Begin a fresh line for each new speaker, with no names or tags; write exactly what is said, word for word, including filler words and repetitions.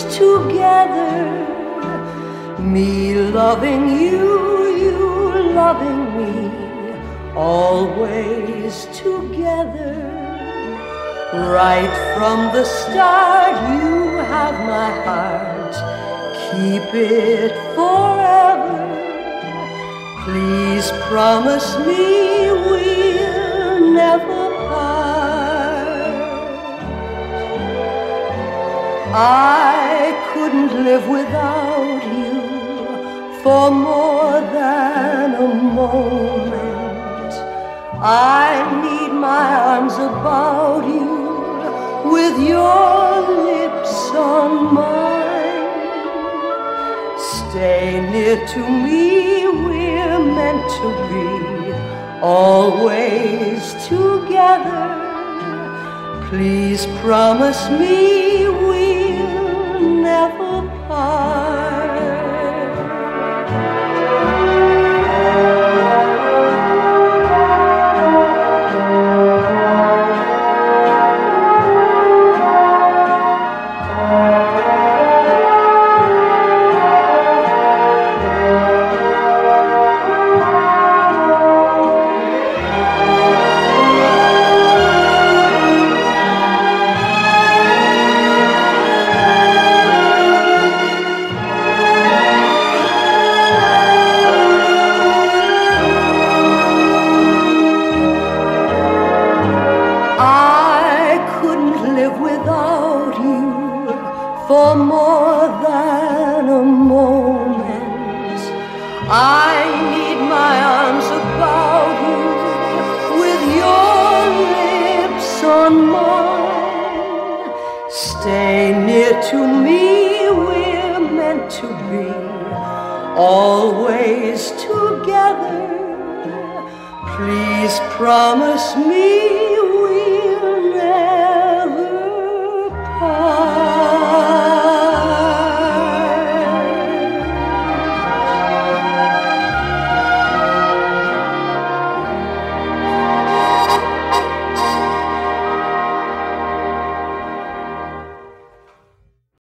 together. Me loving you, you loving me, always together. Right from the start, you have my heart. Keep it forever. Please promise me we'll never part. I couldn't live without you for more than a moment. I need my arms about you with your lips on mine. Stay near to me, we're meant to be always together. Please promise me we'll never part. For more than a moment, I need my arms about you with your lips on mine. Stay near to me, we're meant to be always together. Please promise me